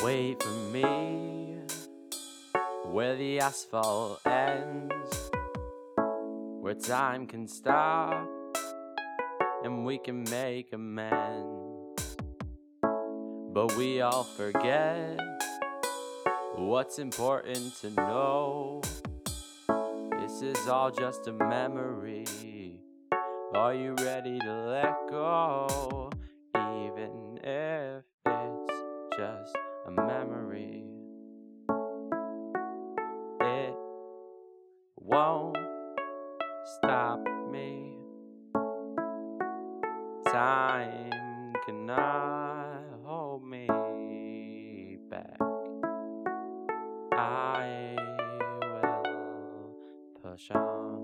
Wait for me where the asphalt ends, where time can stop and we can make amends. But we all forget what's important to know. This is all just a memory. Are you ready to let go? Even if it's just a memory, it won't stop me. Time cannot hold me back. I will push on.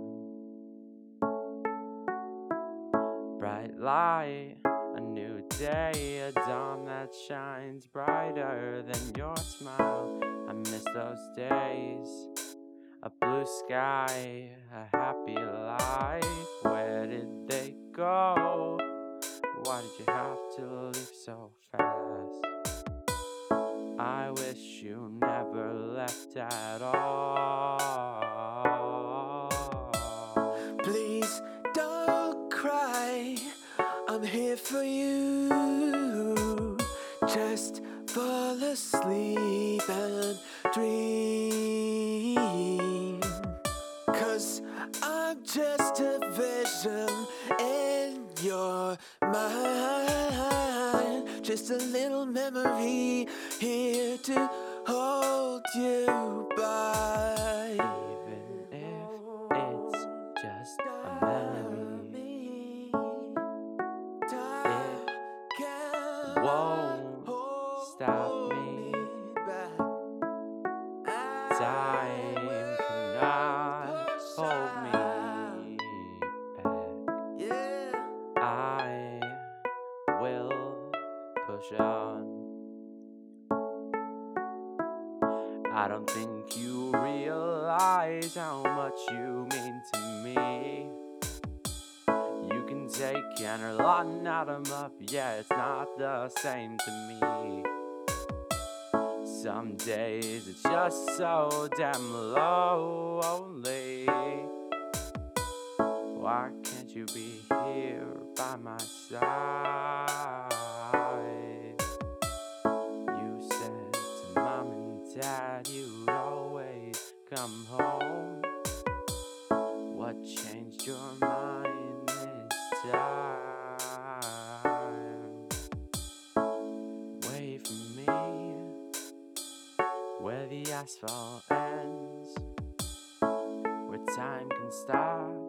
Bright light, a new day, a dawn that shines brighter than your smile. I miss those days, a blue sky, a happy life. Where did they go? Why did you have to leave so fast? I wish you never left at all. Please don't cry, I'm here for you. Just fall asleep and dream, 'cause I'm just a vision in your mind. Just a little memory here to hold you by. Even if it's just a memory, it won't stop me. Time cannot hold me back. I will push on. I don't think you realize how much you mean to me. You can take and a lot and add 'em up, yeah, it's not the same to me. Some days it's just so damn lonely. Why can't you be here by my side? You said to mom and dad you'd always come home. What changed your mind this time? Wait for me where the asphalt ends, where time can stop